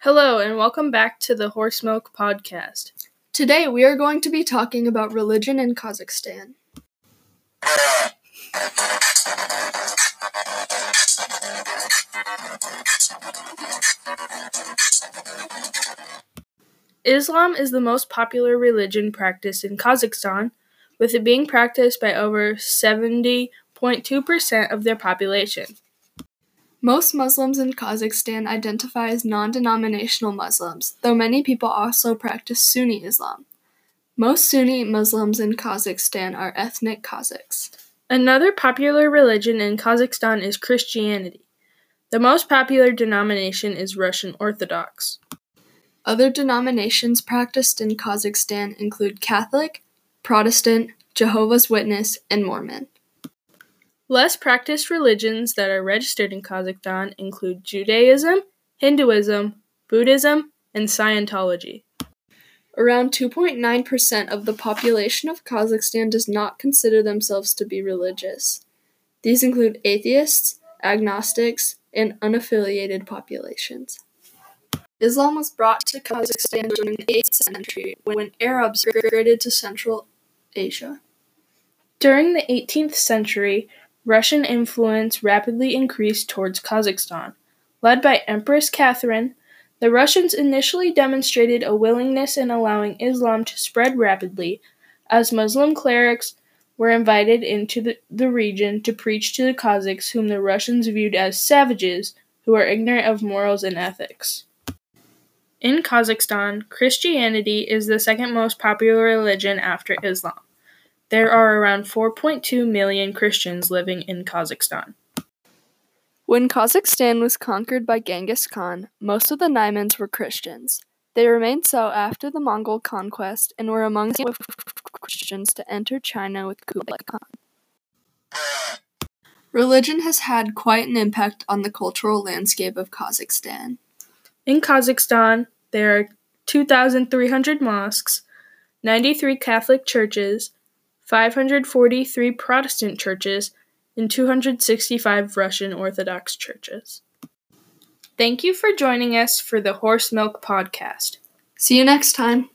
Hello, and welcome back to the Horse Milk Podcast. Today we are going to be talking about religion in Kazakhstan. Islam is the most popular religion practiced in Kazakhstan, with it being practiced by over 70.2% of their population. Most Muslims in Kazakhstan identify as non-denominational Muslims, though many people also practice Sunni Islam. Most Sunni Muslims in Kazakhstan are ethnic Kazakhs. Another popular religion in Kazakhstan is Christianity. The most popular denomination is Russian Orthodox. Other denominations practiced in Kazakhstan include Catholic, Protestant, Jehovah's Witness, and Mormon. Less practiced religions that are registered in Kazakhstan include Judaism, Hinduism, Buddhism, and Scientology. Around 2.9% of the population of Kazakhstan does not consider themselves to be religious. These include atheists, agnostics, and unaffiliated populations. Islam was brought to Kazakhstan during the 8th century when Arabs migrated to Central Asia. During the 18th century, Russian influence rapidly increased towards Kazakhstan. Led by Empress Catherine, the Russians initially demonstrated a willingness in allowing Islam to spread rapidly, as Muslim clerics were invited into the region to preach to the Kazakhs, whom the Russians viewed as savages who are ignorant of morals and ethics. In Kazakhstan, Christianity is the second most popular religion after Islam. There are around 4.2 million Christians living in Kazakhstan. When Kazakhstan was conquered by Genghis Khan, most of the Naimans were Christians. They remained so after the Mongol conquest and were among the Christians to enter China with Kublai Khan. Religion has had quite an impact on the cultural landscape of Kazakhstan. In Kazakhstan, there are 2,300 mosques, 93 Catholic churches, 543 Protestant churches, and 265 Russian Orthodox churches. Thank you for joining us for the Horse Milk Podcast. See you next time.